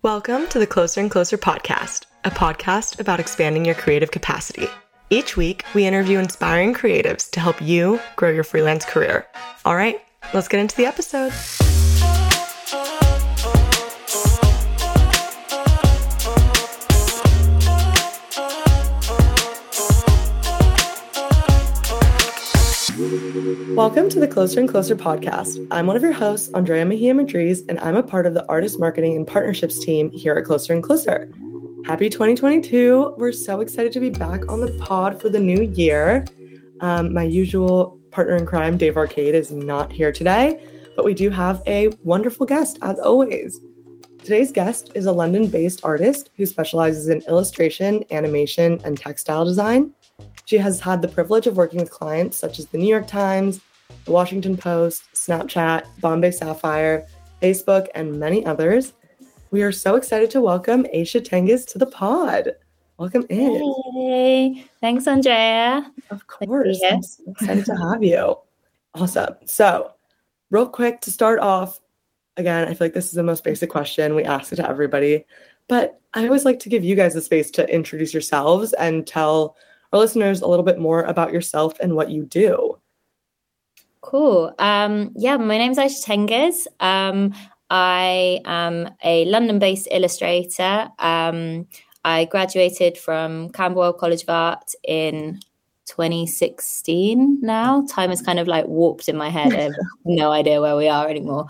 Welcome to the Closer and Closer podcast, a podcast about expanding your creative capacity. Each week, we interview inspiring creatives to help you grow your freelance career. All right, let's get into the episode. Welcome to the Closer and Closer podcast. I'm one of your hosts, Andrea Mejia Madriz, and I'm a part of the artist marketing and partnerships team here at Closer and Closer. Happy 2022. We're so excited to be back on the pod for the new year. My usual partner in crime, Dave Arcade, is not here today, but we do have a wonderful guest, as always. Today's guest is a London-based artist who specializes in illustration, animation, and textile design. She has had the privilege of working with clients such as the New York Times, the Washington Post, Snapchat, Bombay Sapphire, Facebook, and many others. We are so excited to welcome Aisha Tengiz to the pod. Welcome in. Hey, thanks, Andrea. Of course. I'm so excited to have you. Awesome. So, real quick to start off, again, I feel like this is the most basic question. We ask it to everybody, but I always like to give you guys the space to introduce yourselves and tell our listeners a little bit more about yourself and what you do. Cool. My name's Aisha Tengiz. I am a London-based illustrator. I graduated from Camberwell College of Art in 2016 now. Time is kind of like warped in my head. I have no idea where we are anymore.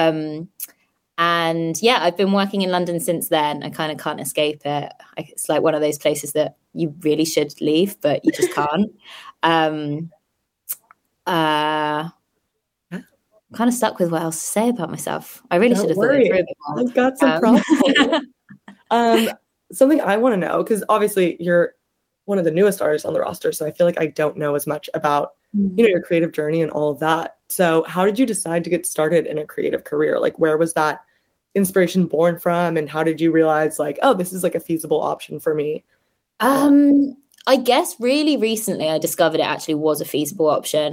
I've been working in London since then. I kind of can't escape it. It's like one of those places that you really should leave, but you just can't. I'm kind of stuck with what else to say about myself. I really should have thought it through a bit more. I've got some problems. Something I want to know, because obviously you're one of the newest artists on the roster, so I feel like I don't know as much about your creative journey and all of that. So how did you decide to get started in a creative career? Like, where was that inspiration born from, and how did you realize, like, oh, this is like a feasible option for me? I guess really recently I discovered it actually was a feasible option.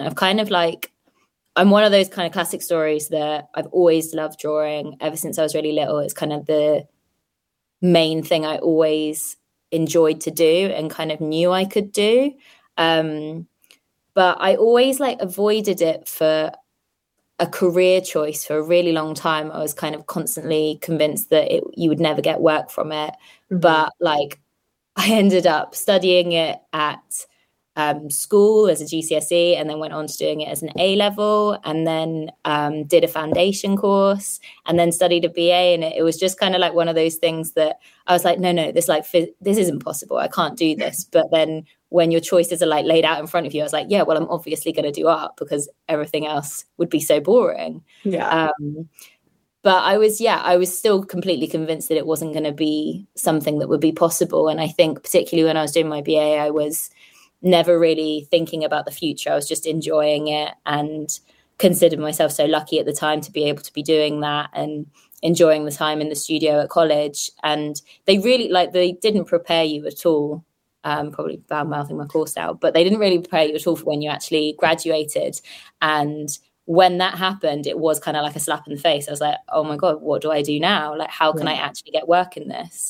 I'm one of those kind of classic stories that I've always loved drawing ever since I was really little. It's kind of the main thing I always enjoyed to do and kind of knew I could do. But I always avoided it for a career choice for a really long time. I was kind of constantly convinced that you would never get work from it. Mm-hmm. But I ended up studying it at school as a GCSE, and then went on to doing it as an A-level, and then did a foundation course, and then studied a BA. And it was just kind of like one of those things that I was like, no, this isn't possible. I can't do this. But then when your choices are laid out in front of you, I was like, yeah, well, I'm obviously going to do art because everything else would be so boring. Yeah. But I was still completely convinced that it wasn't going to be something that would be possible. And I think particularly when I was doing my BA, I was never really thinking about the future. I was just enjoying it and considered myself so lucky at the time to be able to be doing that and enjoying the time in the studio at college. And they really they didn't prepare you at all. Probably bad-mouthing my course now, but they didn't really prepare you at all for when you actually graduated. And when that happened, it was kind of like a slap in the face. I was like, oh my God, what do I do now? Like, how can I actually get work in this?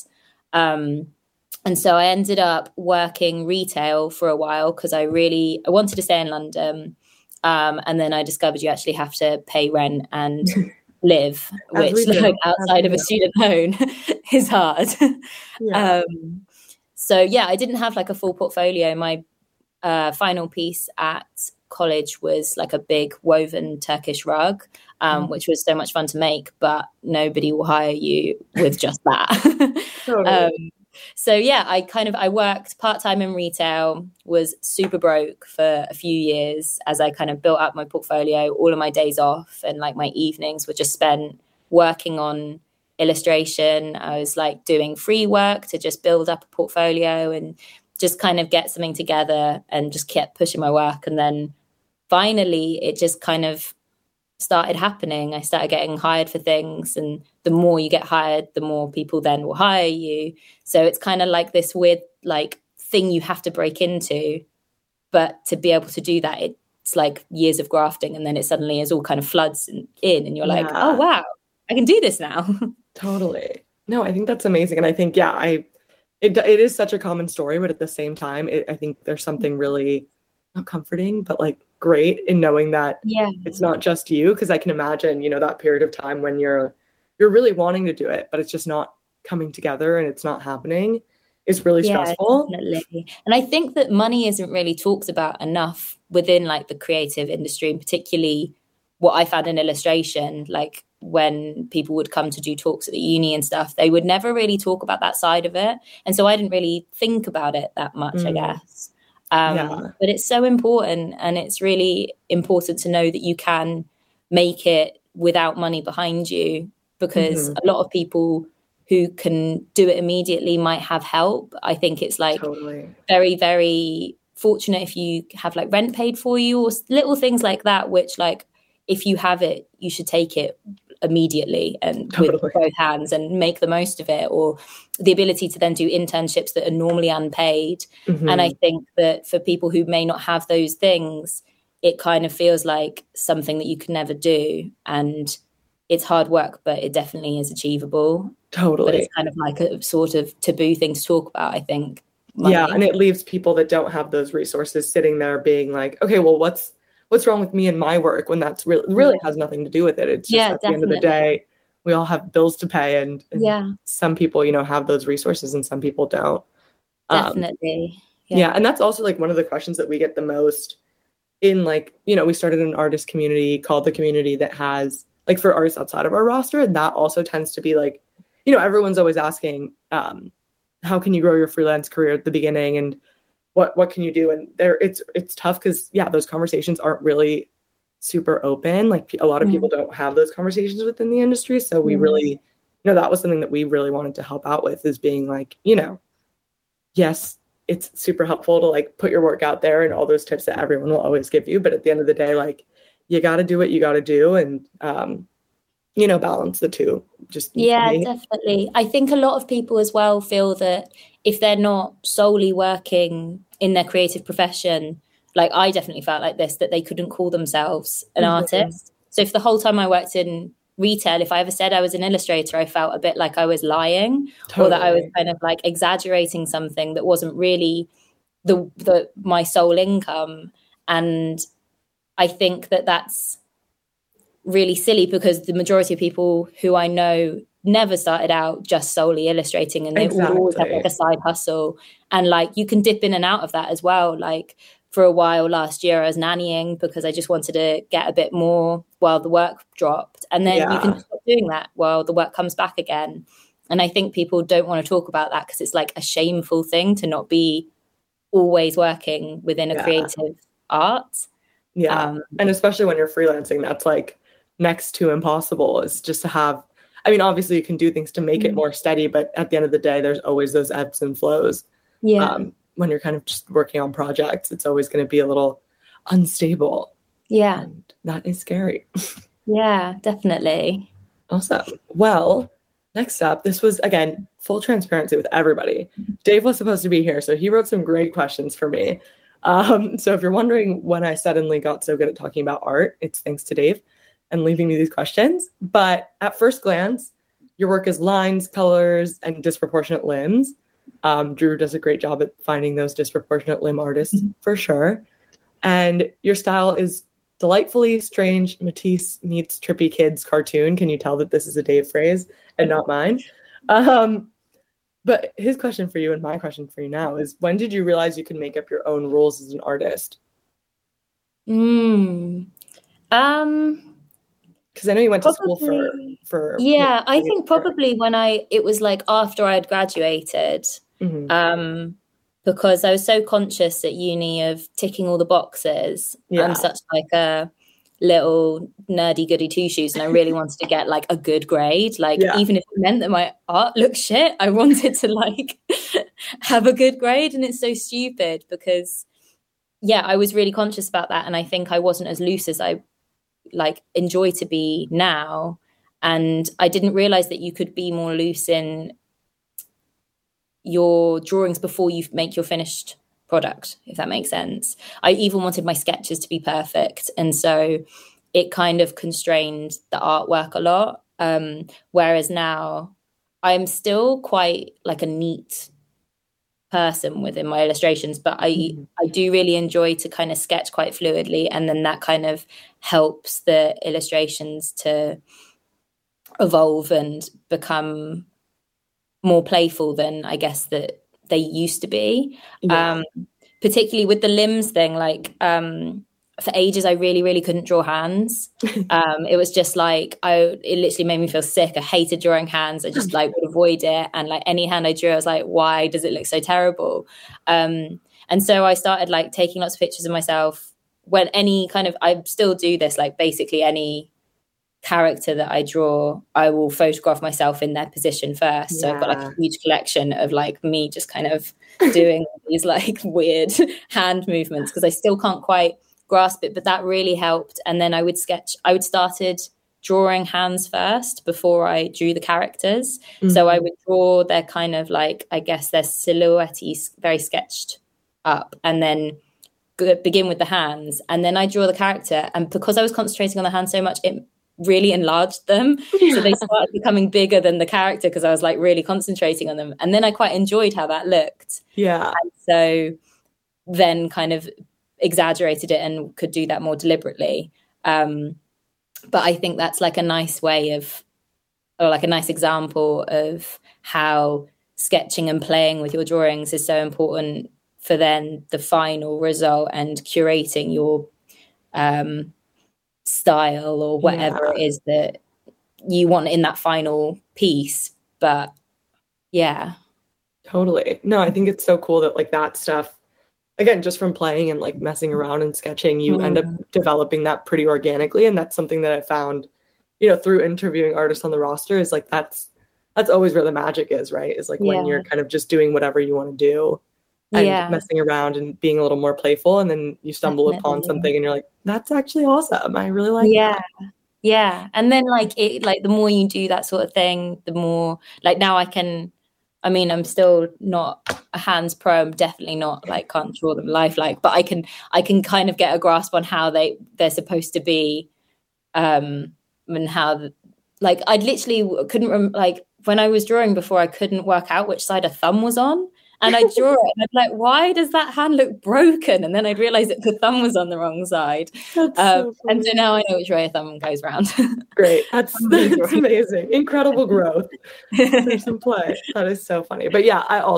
And so I ended up working retail for a while because I wanted to stay in London. And then I discovered you actually have to pay rent and live, which outside of a student loan is hard. Yeah. I didn't have a full portfolio. My final piece at college was a big woven Turkish rug, which was so much fun to make, but nobody will hire you with just that. Totally. I worked part-time in retail, was super broke for a few years as I kind of built up my portfolio. All of my days off and my evenings were just spent working on illustration. I was doing free work to just build up a portfolio and just kind of get something together, and just kept pushing my work. And then finally it just kind of started happening. I started getting hired for things, and the more you get hired, the more people then will hire you. So it's kind of this weird thing you have to break into. But to be able to do that, it's years of grafting, and then it suddenly is all kind of floods in, and you're oh wow, I can do this now. Totally. No, I think that's amazing. And I think, yeah, it is such a common story, but at the same time, I think there's something really not comforting, but like great in knowing that Yeah. it's not just you. Cause I can imagine, that period of time when you're really wanting to do it, but it's just not coming together and it's not happening is really stressful. Definitely. And I think that money isn't really talked about enough within like the creative industry, and particularly what I found in illustration, like when people would come to do talks at the uni and stuff, they would never really talk about that side of it. And so I didn't really think about it that much, I guess. But it's so important, and it's really important to know that you can make it without money behind you, because a lot of people who can do it immediately might have help. I think it's like very, very fortunate if you have like rent paid for you or little things like that, which like if you have it, you should take it immediately and with both hands and make the most of it, or the ability to then do internships that are normally unpaid. And I think that for people who may not have those things, it kind of feels like something that you can never do. And it's hard work, but it definitely is achievable. Totally. But it's kind of like a sort of taboo thing to talk about, I think. Money. Yeah, and it leaves people that don't have those resources sitting there being like, okay, well, what's wrong with me and my work, when that's really has nothing to do with it. It's just at the end of the day, we all have bills to pay, and some people, have those resources and some people don't. Definitely. Yeah, and that's also like one of the questions that we get the most in like, we started an artist community called The Community that has like for artists outside of our roster, and that also tends to be like, everyone's always asking, how can you grow your freelance career at the beginning, and what can you do? And it's tough because those conversations aren't really super open. Like a lot of people don't have those conversations within the industry. So we really, that was something that we really wanted to help out with, is being like, yes, it's super helpful to like put your work out there and all those tips that everyone will always give you. But at the end of the day, like you got to do what you got to do, and balance the two. Definitely. I think a lot of people as well feel that if they're not solely working in their creative profession, like I definitely felt like this, that they couldn't call themselves an artist. So if the whole time I worked in retail, if I ever said I was an illustrator, I felt a bit like I was lying, or that I was kind of like exaggerating something that wasn't really my sole income. And I think that that's really silly, because the majority of people who I know never started out just solely illustrating, and they always have like a side hustle, and like you can dip in and out of that as well. Like for a while last year I was nannying because I just wanted to get a bit more while the work dropped, and then you can stop doing that while the work comes back again. And I think people don't want to talk about that because it's like a shameful thing to not be always working within a creative art. And especially when you're freelancing, that's like next to impossible, is just to have, I mean, obviously you can do things to make it more steady, but at the end of the day, there's always those ebbs and flows. When you're kind of just working on projects, it's always going to be a little unstable. And that is scary. Definitely. Awesome. Well, next up, this was, again, full transparency with everybody. Dave was supposed to be here, so he wrote some great questions for me. So if you're wondering when I suddenly got so good at talking about art, it's thanks to Dave and leaving me these questions. But at first glance, your work is lines, colors, and disproportionate limbs. Drew does a great job at finding those disproportionate limb artists for sure. And your style is delightfully strange Matisse meets trippy kids cartoon. Can you tell that this is a Dave phrase and not mine? But his question for you and my question for you now is, when did you realize you could make up your own rules as an artist? Because I know you went to school for I think probably when it was like after I had graduated, because I was so conscious at uni of ticking all the boxes. I'm such like a little nerdy goody two shoes, and I really wanted to get like a good grade, like even if it meant that my art looked shit, I wanted to like have a good grade. And it's so stupid because I was really conscious about that, and I think I wasn't as loose as I like enjoy to be now. And I didn't realize that you could be more loose in your drawings before you make your finished product, if that makes sense. I even wanted my sketches to be perfect, and so it kind of constrained the artwork a lot. Whereas now I'm still quite like a neat person within my illustrations, but I do really enjoy to kind of sketch quite fluidly, and then that kind of helps the illustrations to evolve and become more playful than I guess that they used to be. Particularly with the limbs thing, like for ages I really couldn't draw hands. It was just like it literally made me feel sick. I hated drawing hands. I just like would avoid it, and like any hand I drew I was like, why does it look so terrible? And so I started like taking lots of pictures of myself when any kind of, I still do this, like basically any character that I draw, I will photograph myself in their position first. So I've got like a huge collection of like me just kind of doing these like weird hand movements because I still can't quite grasp it, but that really helped. And then I would started drawing hands first before I drew the characters. So I would draw their kind of like, I guess their silhouette very sketched up, and then begin with the hands, and then I draw the character. And because I was concentrating on the hands so much, it really enlarged them. So they started becoming bigger than the character because I was like really concentrating on them. And then I quite enjoyed how that looked. Yeah. And so then kind of exaggerated it and could do that more deliberately. But I think that's like a nice way of, or like a nice example of how sketching and playing with your drawings is so important for then the final result and curating your style or whatever it is that you want in that final piece. But yeah, totally. No, I think it's so cool that like that stuff, again, just from playing and like messing around and sketching, you end up developing that pretty organically. And that's something that I found, you know, through interviewing artists on the roster, is like that's always where the magic is, right? Is like when you're kind of just doing whatever you want to do and messing around and being a little more playful, and then you stumble upon something and you're like, that's actually awesome. I really like that. Yeah. And then like it, like the more you do that sort of thing, the more like now I'm still not a hands pro. I'm definitely not like, can't draw them lifelike, but I can kind of get a grasp on how they're supposed to be. And how, like, I literally couldn't, like when I was drawing before, I couldn't work out which side a thumb was on. And I'd draw it and I'd be like, why does that hand look broken? And then I'd realize that the thumb was on the wrong side. And so now I know which way a thumb goes round. Great. That's amazing. Incredible growth. There's some play. That is so funny. But yeah, I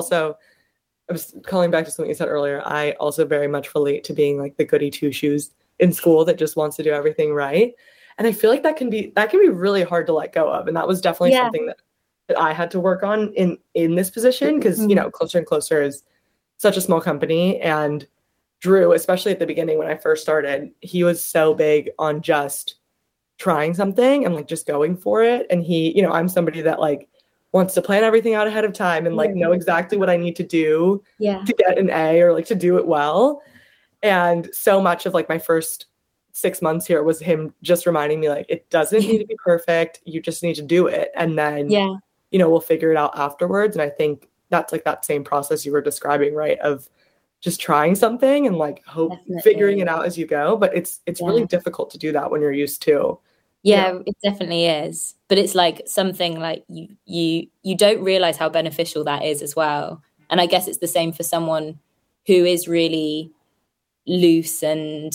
was calling back to something you said earlier. I also very much relate to being like the goody two shoes in school that just wants to do everything right. And I feel like that can be really hard to let go of. And that was definitely something that I had to work on in this position, because you know, Closer and Closer is such a small company, and Drew, especially at the beginning when I first started, he was so big on just trying something and like just going for it. And he, you know, I'm somebody that like wants to plan everything out ahead of time and like know exactly what I need to do to get an A or like to do it well. And so much of like my first 6 months here was him just reminding me like, it doesn't need to be perfect. You just need to do it. And then you know, we'll figure it out afterwards. And I think that's like that same process you were describing, right? Of just trying something and like figuring it out as you go. But it's really difficult to do that when you're used to. Yeah, it definitely is. But it's like something like you don't realize how beneficial that is as well. And I guess it's the same for someone who is really loose and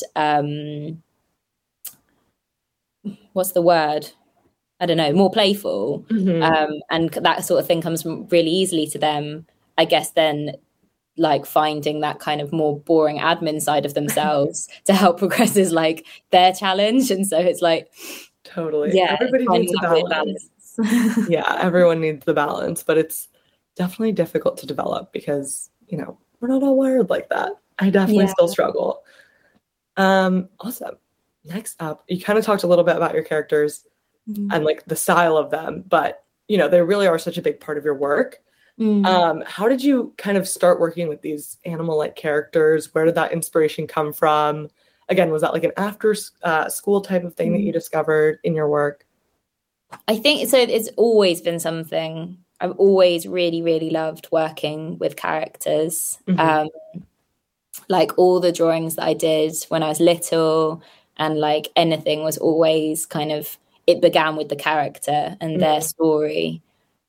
what's the word? I don't know, more playful. And that sort of thing comes really easily to them. I guess then like finding that kind of more boring admin side of themselves to help progress is like their challenge. And so it's like, totally. Everybody needs a balance. Yeah, everyone needs the balance, but it's definitely difficult to develop because, you know, we're not all wired like that. I definitely still struggle. Awesome. Next up, you kind of talked a little bit about your characters and like the style of them, but you know, they really are such a big part of your work. How did you kind of start working with these animal-like characters? Where did that inspiration come from? Again, was that like an after school type of thing that you discovered in your work? I think so. It's always been something I've always really, really loved working with characters. Like all the drawings that I did when I was little and like anything was always kind of, it began with the character and their story.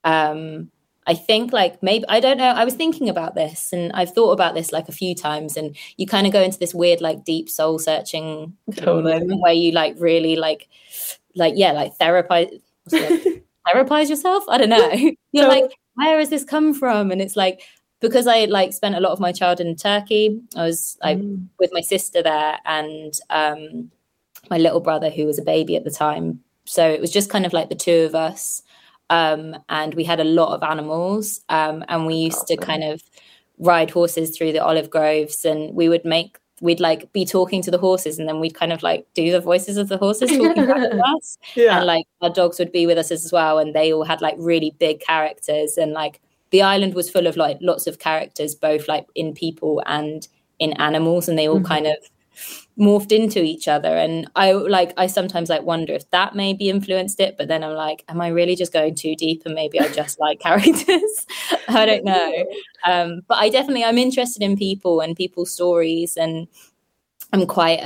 I think like maybe, I don't know, I was thinking about this and I've thought about this like a few times, and you kind of go into this weird like deep soul searching moment where you like really like therapize yourself. I don't know. You're like, where has this come from? And it's like, because I like spent a lot of my childhood in Turkey, I was like with my sister there and my little brother who was a baby at the time. So it was just kind of like the two of us. And we had a lot of animals, and we used to kind of ride horses through the olive groves, and we'd like be talking to the horses, and then we'd kind of like do the voices of the horses talking back to us. And like our dogs would be with us as well, and they all had like really big characters, and like the island was full of like lots of characters, both like in people and in animals, and they all kind of morphed into each other. And I sometimes like wonder if that maybe influenced it, but then I'm like, am I really just going too deep and maybe I just like characters? I don't know. But I'm interested in people and people's stories, and I'm quite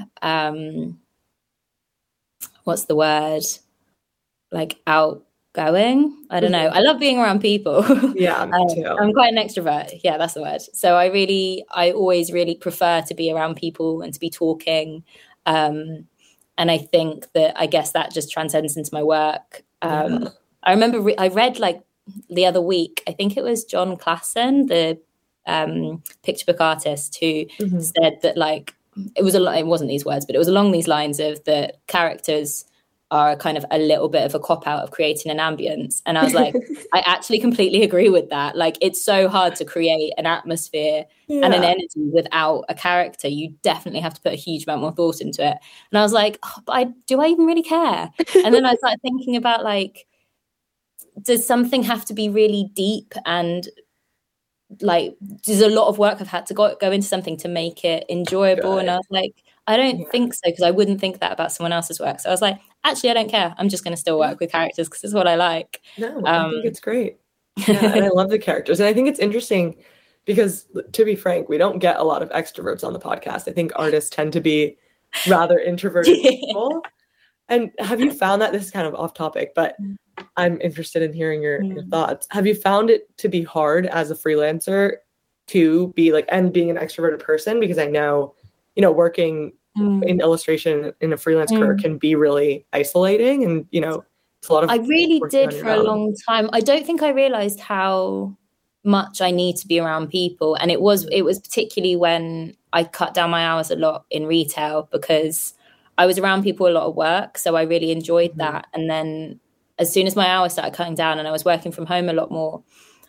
what's the word, like outgoing. I don't know. I love being around people. Yeah, me too. I'm quite an extrovert. Yeah, that's the word. So I always really prefer to be around people and to be talking. And I think that, I guess that just transcends into my work. I remember I read like the other week, I think it was John Klassen, the picture book artist, who said that like, it wasn't these words, but it was along these lines of the characters are kind of a little bit of a cop-out of creating an ambience. And I was like, I actually completely agree with that. Like, it's so hard to create an atmosphere and an energy without a character. You definitely have to put a huge amount more thought into it. And I was like, do I even really care? And then I started thinking about like, does something have to be really deep, and like, there's a lot of work I've had to go into something to make it enjoyable. Good. And I was like, I don't think so, because I wouldn't think that about someone else's work. So I was like, actually, I don't care. I'm just going to still work with characters because it's what I like. No, I think it's great. Yeah, and I love the characters. And I think it's interesting because, to be frank, we don't get a lot of extroverts on the podcast. I think artists tend to be rather introverted people. And have you found that, this is kind of off topic, but I'm interested in hearing your thoughts. Have you found it to be hard as a freelancer to be like, and being an extroverted person? Because I know, working in illustration in a freelance career can be really isolating, and it's a lot of. I really did for a long time. I don't think I realized how much I need to be around people, and it was particularly when I cut down my hours a lot in retail, because I was around people a lot at work, so I really enjoyed that. And then as soon as my hours started cutting down and I was working from home a lot more,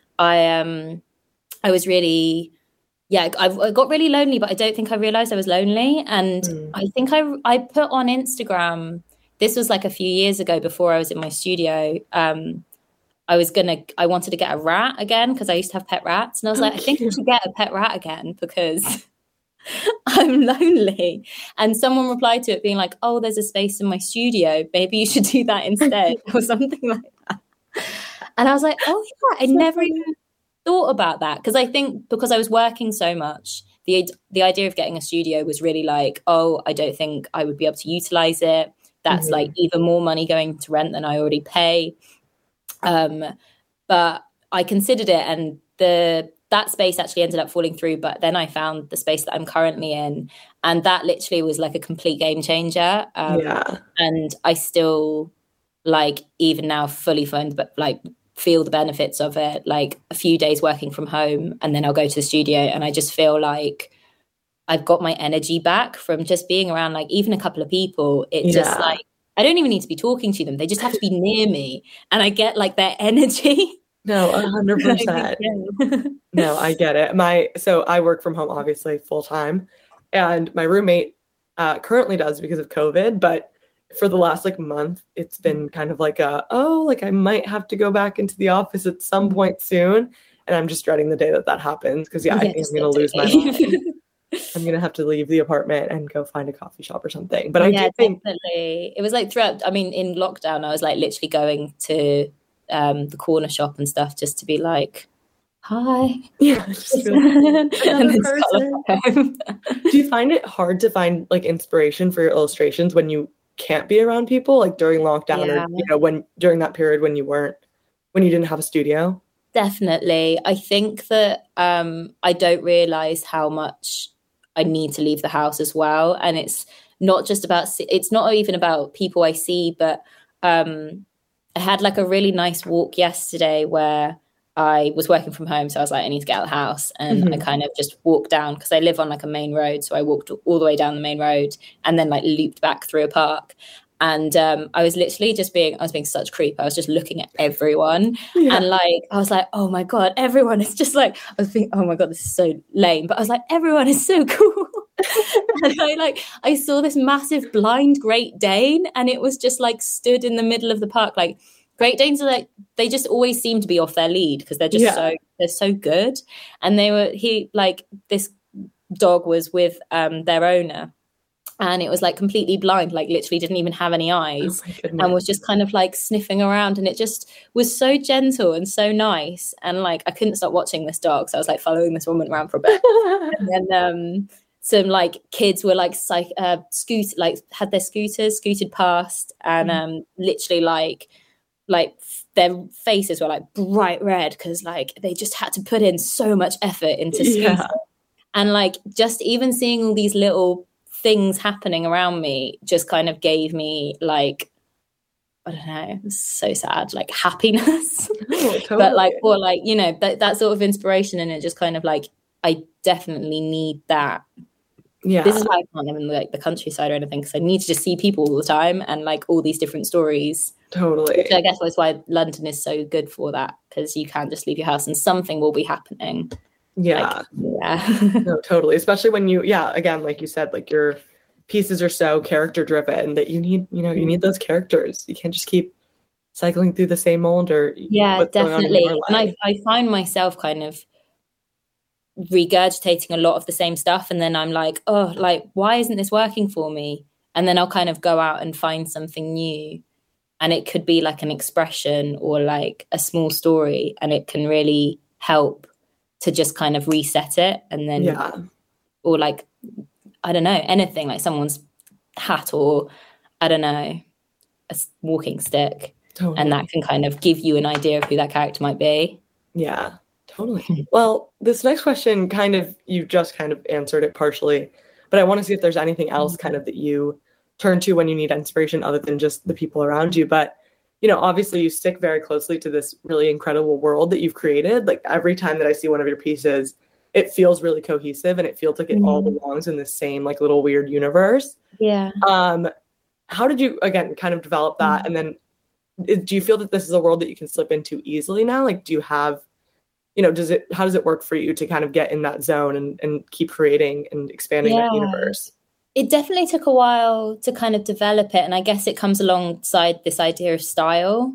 I was really. Yeah, I got really lonely, but I don't think I realized I was lonely. And I think I put on Instagram, this was like a few years ago before I was in my studio. I wanted to get a rat again because I used to have pet rats. And I was like, I think I should get a pet rat again because I'm lonely. And someone replied to it being like, oh, there's a space in my studio. Maybe you should do that instead or something like that. And I was like, oh, yeah, I never even thought about that, because I think because I was working so much, the idea of getting a studio was really like, oh, I don't think I would be able to utilize it. That's like even more money going to rent than I already pay. But I considered it, and that space actually ended up falling through. But then I found the space that I'm currently in, and that literally was like a complete game changer. And I still like even now fully fund, but like feel the benefits of it, like a few days working from home, and then I'll go to the studio and I just feel like I've got my energy back from just being around like even a couple of people. It just like, I don't even need to be talking to them. They just have to be near me and I get like their energy. No, 100%. No, I get it. So I work from home, obviously full time, and my roommate currently does because of COVID, but for the last like month, it's been kind of like I might have to go back into the office at some point soon. And I'm just dreading the day that happens. Cause I think I'm going to lose my mind. I'm going to have to leave the apartment and go find a coffee shop or something. But I do think definitely. It was like in lockdown, I was like literally going to the corner shop and stuff just to be like, hi. Yeah. Just another person. Do you find it hard to find like inspiration for your illustrations when you can't be around people, like during lockdown or when during that period when you weren't when you didn't have a studio? Definitely. I think that I don't realize how much I need to leave the house as well. And it's not even about people I see, but I had like a really nice walk yesterday where I was working from home. So I was like, I need to get out of the house. And I kind of just walked down because I live on like a main road. So I walked all the way down the main road and then like looped back through a park. And I was literally I was being such a creep. I was just looking at everyone. Yeah. And like, I was like, oh my God, everyone is just like, I was thinking, oh my God, this is so lame. But I was like, everyone is so cool. And I saw this massive blind Great Dane and it was just like stood in the middle of the park. Like Great Danes are like, they just always seem to be off their lead because they're just they're so good. And this dog was with their owner. And it was like completely blind, like literally didn't even have any eyes and was just kind of like sniffing around. And it just was so gentle and so nice. And like, I couldn't stop watching this dog. So I was like following this woman around for a bit. And then some like kids were like had their scooters scooted past and literally like their faces were like bright red because like they just had to put in so much effort into scooting. And like just even seeing all these little things happening around me just kind of gave me like, I don't know, it's so sad, like happiness. Totally. But like, or like, you know, that sort of inspiration, and it just kind of like, I definitely need that. Yeah, this is why I can't live in like the countryside or anything, because I need to just see people all the time and like all these different stories. Totally. Which I guess that's why London is so good for that, because you can just leave your house and something will be happening. Yeah. No, totally. Especially when you, again, like you said, like your pieces are so character driven that you need those characters. You can't just keep cycling through the same mold or. Yeah, definitely. And I find myself kind of regurgitating a lot of the same stuff. And then I'm like, oh, like, why isn't this working for me? And then I'll kind of go out and find something new. And it could be like an expression or like a small story. And it can really help to just kind of reset it. And then, or like, I don't know, anything like someone's hat or, I don't know, a walking stick. Totally. And that can kind of give you an idea of who that character might be. Yeah, totally. Well, this next question you just kind of answered it partially, but I want to see if there's anything else kind of that you turn to when you need inspiration other than just the people around you. But obviously you stick very closely to this really incredible world that you've created. Like every time that I see one of your pieces, it feels really cohesive and it feels like it all belongs in the same like little weird universe. Yeah. How did you, again, kind of develop that? And then do you feel that this is a world that you can slip into easily now? Like, do you have, how does it work for you to kind of get in that zone and keep creating and expanding that universe? It definitely took a while to kind of develop it. And I guess it comes alongside this idea of style.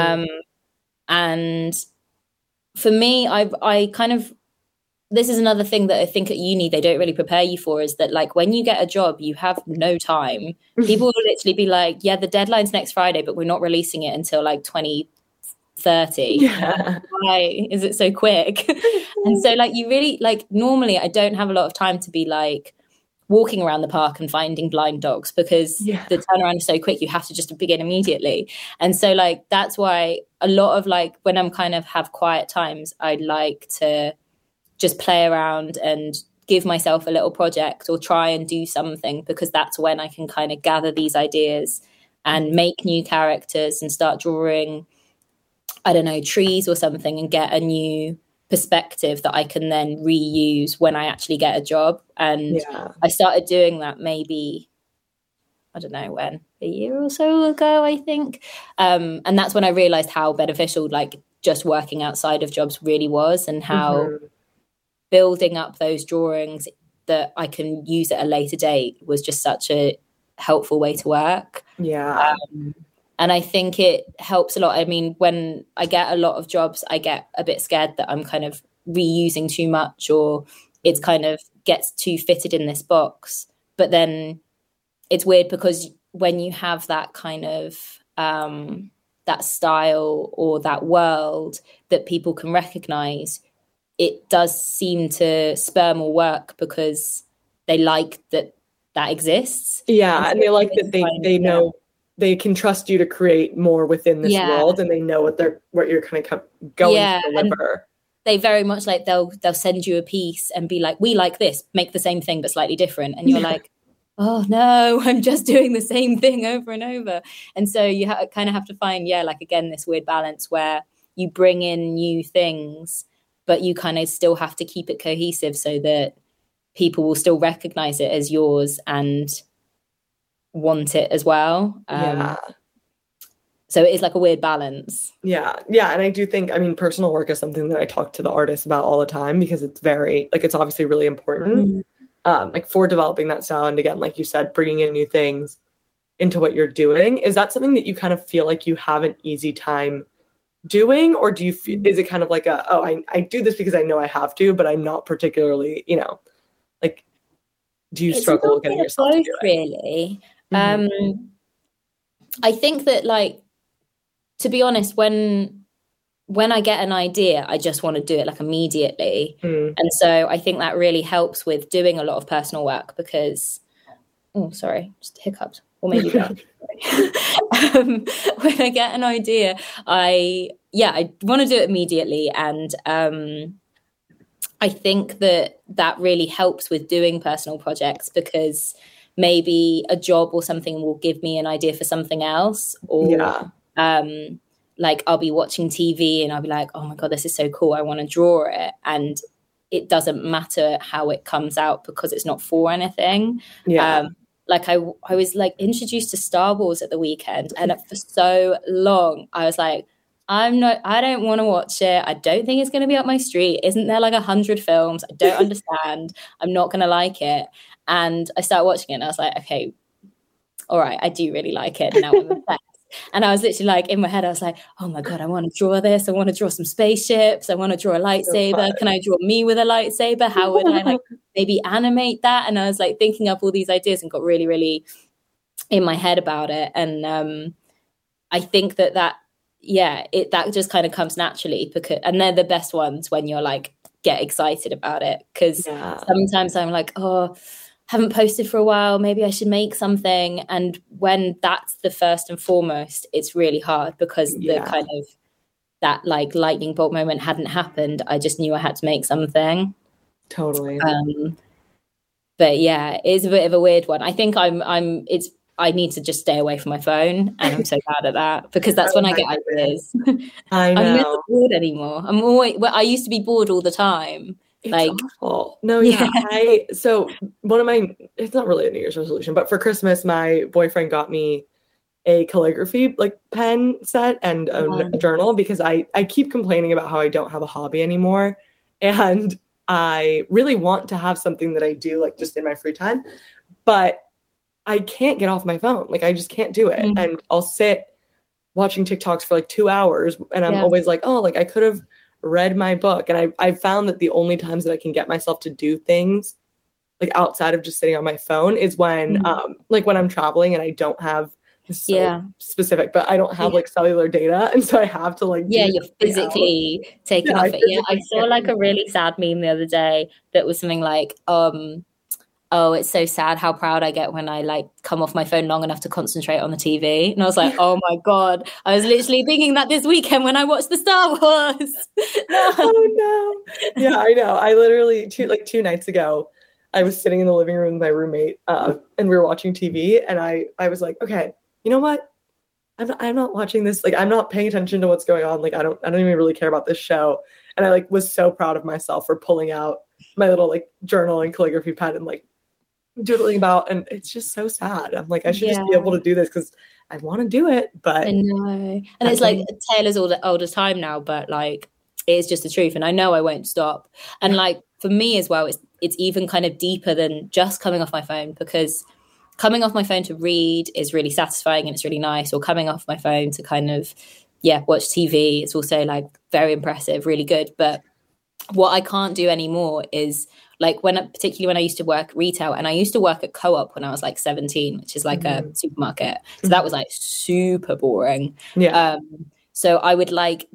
And for me, I kind of, this is another thing that I think at uni, they don't really prepare you for, is that like when you get a job, you have no time. People will literally be like, yeah, the deadline's next Friday, but we're not releasing it until like 2030. Yeah. Why is it so quick? And so like you really like, normally I don't have a lot of time to be like, walking around the park and finding blind dogs because the turnaround is so quick, you have to just begin immediately. And so like, that's why a lot of like, when I'm kind of have quiet times, I'd like to just play around and give myself a little project or try and do something, because that's when I can kind of gather these ideas and make new characters and start drawing, I don't know, trees or something, and get a new perspective that I can then reuse when I actually get a job. And I started doing that maybe, I don't know when, a year or so ago, I think. And that's when I realized how beneficial like just working outside of jobs really was, and how building up those drawings that I can use at a later date was just such a helpful way to work. Yeah. And I think it helps a lot. I mean, when I get a lot of jobs, I get a bit scared that I'm kind of reusing too much, or it's kind of gets too fitted in this box. But then it's weird because when you have that kind of that style or that world that people can recognize, it does seem to spur more work because they like that exists. Yeah, and they like that they know they can trust you to create more within this world, and they know what you're kind of going to deliver. They very much like they'll send you a piece and be like, we like this, make the same thing but slightly different, and you're like, oh no, I'm just doing the same thing over and over. And so you kind of have to find like, again, this weird balance where you bring in new things but you kind of still have to keep it cohesive so that people will still recognize it as yours and want it as well. So it is like a weird balance. Yeah. And I do think, personal work is something that I talk to the artists about all the time, because it's very, like, it's obviously really important, like for developing that style. And again, like you said, bringing in new things into what you're doing. Is that something that you kind of feel like you have an easy time doing? Or do you feel, is it kind of like I do this because I know I have to, but I'm not particularly, like, do you struggle getting yourself to do it? Really? I think that, like, to be honest, when I get an idea, I just want to do it like immediately. And so I think that really helps with doing a lot of personal work, because, just hiccuped, or maybe that. When I get an idea, I want to do it immediately. And I think that really helps with doing personal projects, because maybe a job or something will give me an idea for something else, or like I'll be watching TV and I'll be like, oh my God, this is so cool, I want to draw it. And it doesn't matter how it comes out because it's not for anything. Like I was like introduced to Star Wars at the weekend, and for so long I was like, I don't want to watch it. I don't think it's going to be up my street. Isn't there like 100 films? I don't understand. I'm not going to like it. And I started watching it and I was like, okay, all right, I do really like it. Now I'm obsessed. And I was literally like, in my head, I was like, oh my God, I want to draw this. I want to draw some spaceships. I want to draw a lightsaber. Can I draw me with a lightsaber? How would I like maybe animate that? And I was like thinking up all these ideas and got really, really in my head about it. And I think that just kind of comes naturally, and they're the best ones when you're like, get excited about it. Because sometimes I'm like, haven't posted for a while, maybe I should make something. And when that's the first and foremost, it's really hard, because the kind of that like lightning bolt moment hadn't happened. I just knew I had to make something. Totally. But yeah, it's a bit of a weird one. I think I need to just stay away from my phone, and I'm so bad at that, because that's when I get ideas. I know. I'm never bored anymore. I used to be bored all the time. It's awful. No, so one of my, it's not really a New Year's resolution, but for Christmas, my boyfriend got me a calligraphy like pen set and a journal, because I keep complaining about how I don't have a hobby anymore. And I really want to have something that I do like just in my free time, but I can't get off my phone. Like, I just can't do it. And I'll sit watching TikToks for like 2 hours, and I'm always like, oh, like I could have read my book. And I found that the only times that I can get myself to do things like outside of just sitting on my phone is when like when I'm traveling and I don't have specific, but I don't have like cellular data, and so I have to like you're physically taking off it. I saw like a really sad meme the other day that was something like oh, it's so sad how proud I get when I like come off my phone long enough to concentrate on the TV. And I was like, oh my God, I was literally thinking that this weekend when I watched the Star Wars. Oh no. Yeah, I know. I literally 2 nights ago, I was sitting in the living room with my roommate and we were watching TV, and I was like, okay, you know what? I'm not watching this. Like, I'm not paying attention to what's going on. Like, I don't even really care about this show. And I like was so proud of myself for pulling out my little like journal and calligraphy pen and like doodling about, and it's just so sad. I'm like, I should just be able to do this because I want to do it, but I know. And it's like Taylor's all the time now, but like it's just the truth, and I know I won't stop. And like for me as well, it's even kind of deeper than just coming off my phone, because coming off my phone to read is really satisfying and it's really nice, or coming off my phone to kind of watch TV, it's also like very impressive, really good. But what I can't do anymore is like particularly when I used to work retail, and I used to work at Co-op when I was like 17, which is like a supermarket. So that was like super boring. So I would like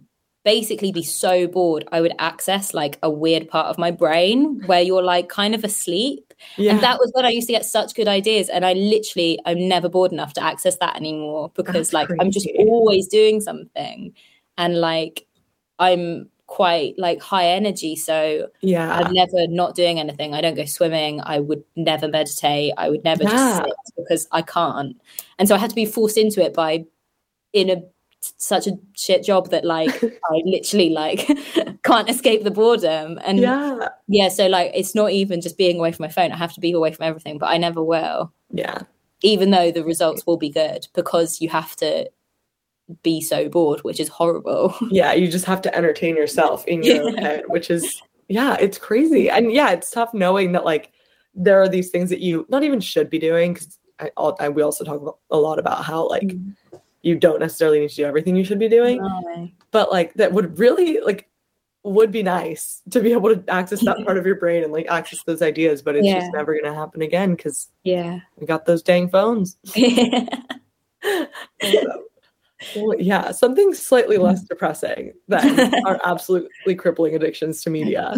basically be so bored I would access like a weird part of my brain where you're like kind of asleep. And that was when I used to get such good ideas, and I'm never bored enough to access that anymore, because That's I'm just always doing something, and like I'm quite like high energy, so I'm never not doing anything. I don't go swimming, I would never meditate, I would never just sit, because I can't. And so I had to be forced into it by such a shit job that like I literally like can't escape the boredom. And so like it's not even just being away from my phone, I have to be away from everything, but I never will, even though the results will be good, because you have to be so bored, which is horrible. You just have to entertain yourself in your own head, which is it's crazy. And it's tough knowing that like there are these things that you not even should be doing, because we also talk a lot about how like you don't necessarily need to do everything you should be doing. But like that would really like would be nice to be able to access that part of your brain and like access those ideas, but it's just never going to happen again, because we got those dang phones. Something slightly less depressing than our absolutely crippling addictions to media.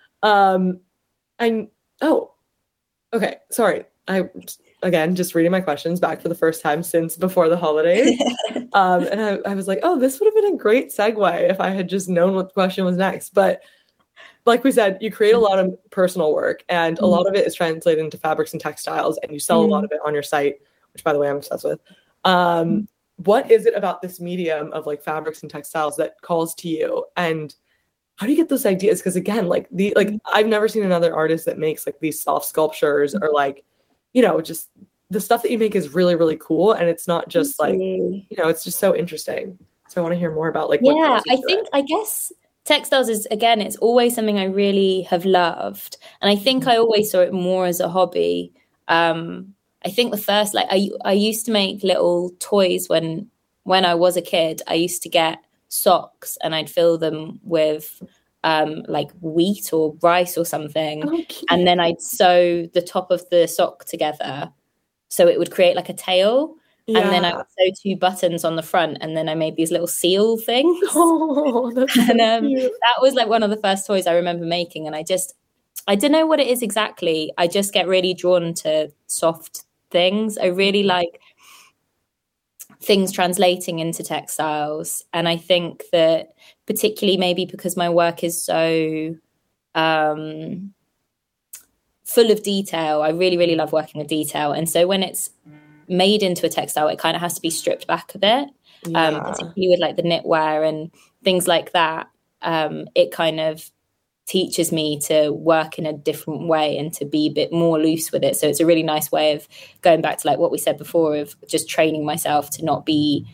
Okay, sorry, I again just reading my questions back for the first time since before the holidays. And I was like, oh, this would have been a great segue if I had just known what the question was next. But like we said, you create a lot of personal work, and a lot of it is translated into fabrics and textiles, and you sell a lot of it on your site, which by the way I'm obsessed with. What is it about this medium of like fabrics and textiles that calls to you, and how do you get those ideas? Because again, like I've never seen another artist that makes like these soft sculptures, or like, you know, just the stuff that you make is really, really cool. And it's not just like, you know, it's just so interesting. So I want to hear more about like, I guess textiles is, again, it's always something I really have loved. And I think I always saw it more as a hobby. I think the first, like I used to make little toys when I was a kid. I used to get socks and I'd fill them with like wheat or rice or something, and then I'd sew the top of the sock together so it would create like a tail, and then I would sew 2 buttons on the front, and then I made these little seal things. That's so and cute. that was like one of the first toys I remember making. And I don't know what it is exactly, I just get really drawn to soft things. I really like things translating into textiles, and I think that particularly maybe because my work is so full of detail, I really, really love working with detail. And so when it's made into a textile, it kind of has to be stripped back a bit, particularly with like the knitwear and things like that. It kind of teaches me to work in a different way and to be a bit more loose with it. So it's a really nice way of going back to like what we said before, of just training myself to not be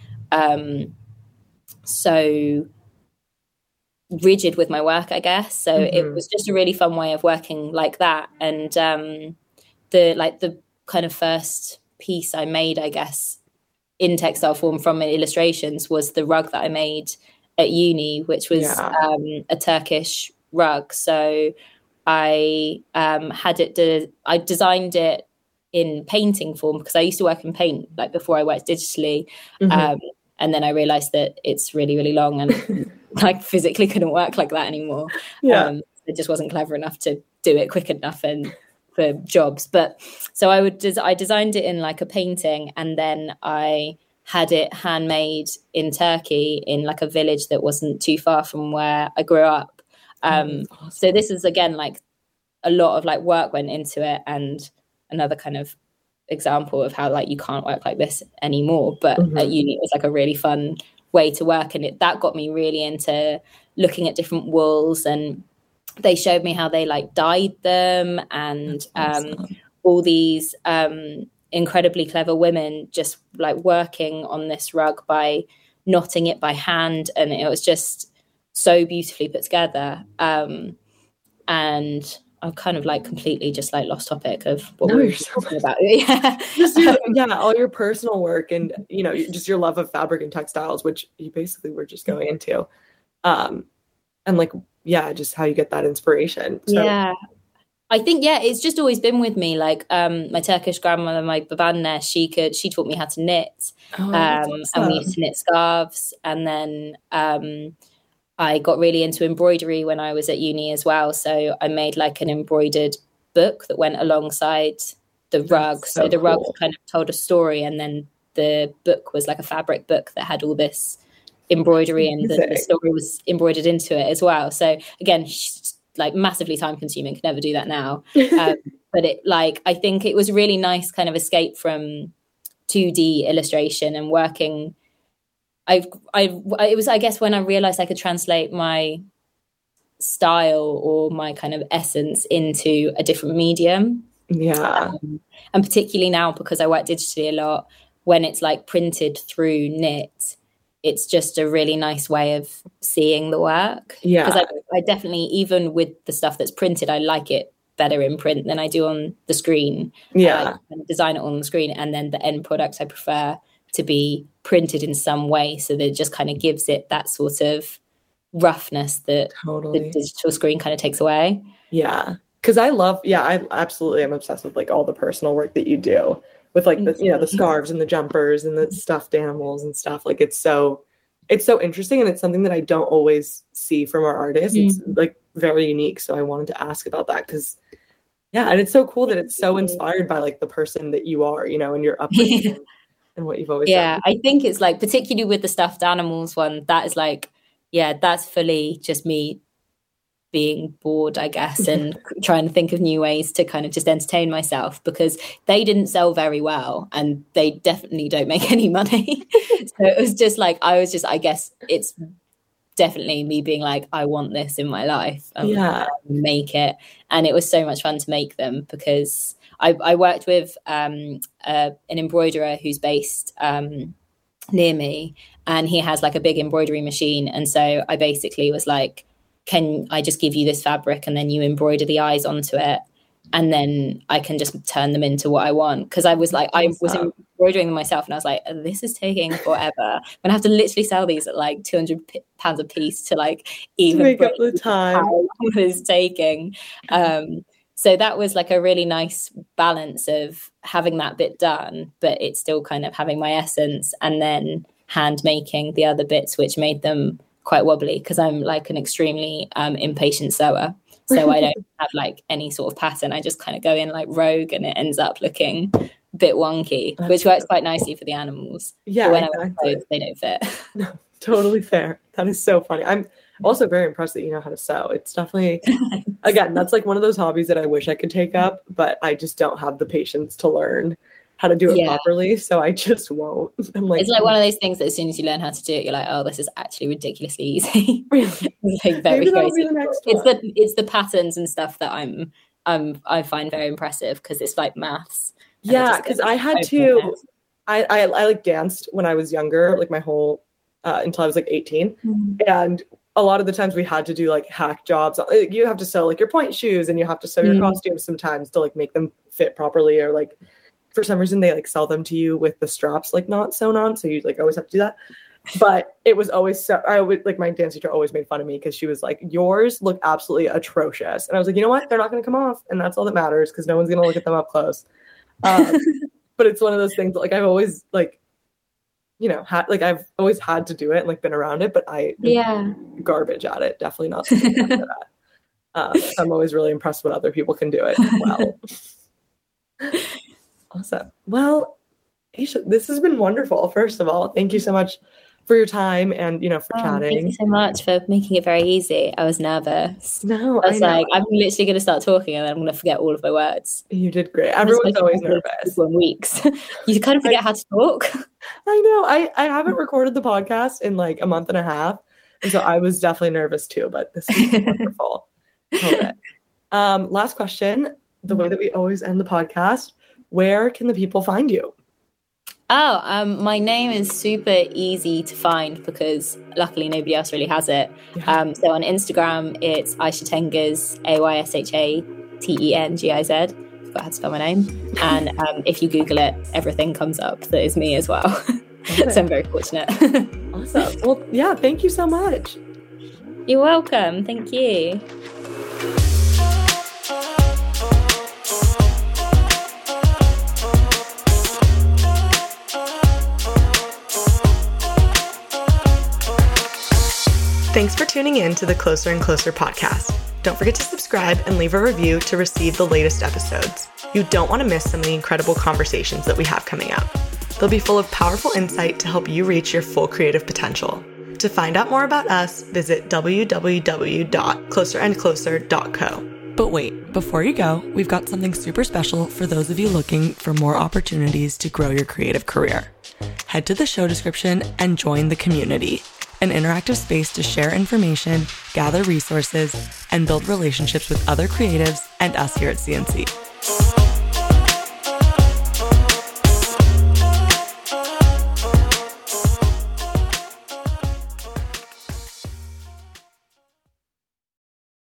so rigid with my work, I guess. So it was just a really fun way of working like that. And the kind of first piece I made, I guess, in textile form from illustrations was the rug that I made at uni, which was a Turkish rug. So I I designed it in painting form, because I used to work in paint like before I worked digitally, and then I realized that it's really, really long and like physically couldn't work like that anymore. It just wasn't clever enough to do it quick enough and for jobs. But so I designed it in like a painting, and then I had it handmade in Turkey in like a village that wasn't too far from where I grew up. Awesome. So this is, again, like a lot of like work went into it, and another kind of example of how like you can't work like this anymore. But at uni it was like a really fun way to work, and that got me really into looking at different wools, and they showed me how they like dyed them, and all these incredibly clever women just like working on this rug by knotting it by hand, and it was just so beautifully put together. And I've kind of like completely just like lost topic of what we were talking about. All your personal work, and you know, just your love of fabric and textiles, which you basically were just going into, and like just how you get that inspiration. So. I think it's just always been with me. Like my Turkish grandmother, my babaanne, she taught me how to knit, and we used to knit scarves, and then I got really into embroidery when I was at uni as well. So I made like an embroidered book that went alongside the rug. So the rug kind of told a story, and then the book was like a fabric book that had all this embroidery, and the story was embroidered into it as well. So again, like massively time consuming, could never do that now. But it, like, I think it was a really nice kind of escape from 2D illustration and working. It was, I guess, when I realized I could translate my style or my kind of essence into a different medium. Yeah. And particularly now, because I work digitally a lot, when it's like printed through knit, it's just a really nice way of seeing the work. Yeah. Because I definitely, even with the stuff that's printed, I like it better in print than I do on the screen. Yeah. I design it on the screen, and then the end product I prefer to be printed in some way, so that it just kind of gives it that sort of roughness that the digital screen kind of takes away. Yeah. Because I absolutely am obsessed with like all the personal work that you do with like the, you know, the scarves and the jumpers and the stuffed animals and stuff. Like it's so interesting, and it's something that I don't always see from our artists. It's like very unique. So I wanted to ask about that, because and it's so cool that it's so inspired by like the person that you are, you know, and your upbringing and what you've always done. I think it's like, particularly with the stuffed animals one, that is like, that's fully just me being bored, I guess, and trying to think of new ways to kind of just entertain myself, because they didn't sell very well and they definitely don't make any money. So it was just like, I guess it's definitely me being like, I want this in my life and make it. And it was so much fun to make them, because I worked with an embroiderer who's based near me, and he has like a big embroidery machine. And so I basically was like, can I just give you this fabric and then you embroider the eyes onto it, and then I can just turn them into what I want? Because I was like, I was embroidering them myself, and I was like, this is taking forever. I'm gonna have to literally sell these at like £200 a piece to like even make up the time it is taking. So that was like a really nice balance of having that bit done, but it's still kind of having my essence, and then hand making the other bits, which made them quite wobbly, because I'm like an extremely impatient sewer. So I don't have like any sort of pattern. I just kind of go in like rogue, and it ends up looking a bit wonky, which works quite nicely for the animals. Yeah, but when I wear clothes, they don't fit. No, totally fair. That is so funny. I'm also very impressed that you know how to sew. It's definitely, again, that's like one of those hobbies that I wish I could take up, but I just don't have the patience to learn how to do it properly, so I just won't. I'm like, it's like one of those things that as soon as you learn how to do it, you're like, oh, this is actually ridiculously easy. Really? It's like very crazy. It's the patterns and stuff that I find very impressive, because it's like maths. Yeah, because I had to. I like danced when I was younger, like my whole until I was like 18, and a lot of the times we had to do like hack jobs. You have to sew like your point shoes, and you have to sew your costumes sometimes to like make them fit properly, or like for some reason they like sell them to you with the straps like not sewn on, so you like always have to do that. But it was always so, I would like, my dance teacher always made fun of me, because she was like, yours look absolutely atrocious, and I was like, you know what, they're not going to come off, and that's all that matters, because no one's going to look at them up close. But it's one of those things that like I've always like, you know, I've always had to do it and like been around it, but I'm garbage at it. Definitely not something I'm good at. So I'm always really impressed when other people can do it well. Awesome. Well, Aisha, this has been wonderful. First of all, thank you so much for your time and, you know, for chatting. Thank you so much for making it very easy. I was nervous. No, I was like, I'm literally going to start talking and then I'm going to forget all of my words. You did great. Everyone's always nervous. 1 weeks. You kind of forget how to talk. I know. I haven't recorded the podcast in like a month and a half. And so I was definitely nervous too, but this is wonderful. Okay. Last question, the way that we always end the podcast, where can the people find you? My name is super easy to find because luckily nobody else really has it. Yeah. So on Instagram, it's Aisha Tengiz, AYSHATENGIZ. Forgot how to spell my name. And if you Google it, everything comes up that is me as well. Okay. So I'm very fortunate. Awesome. Well, yeah, thank you so much. You're welcome. Thank you. Thanks for tuning in to the Closer and Closer podcast. Don't forget to subscribe and leave a review to receive the latest episodes. You don't want to miss some of the incredible conversations that we have coming up. They'll be full of powerful insight to help you reach your full creative potential. To find out more about us, visit www.closerandcloser.co. But wait, before you go, we've got something super special for those of you looking for more opportunities to grow your creative career. Head to the show description and join the community, an interactive space to share information, gather resources, and build relationships with other creatives and us here at CNC.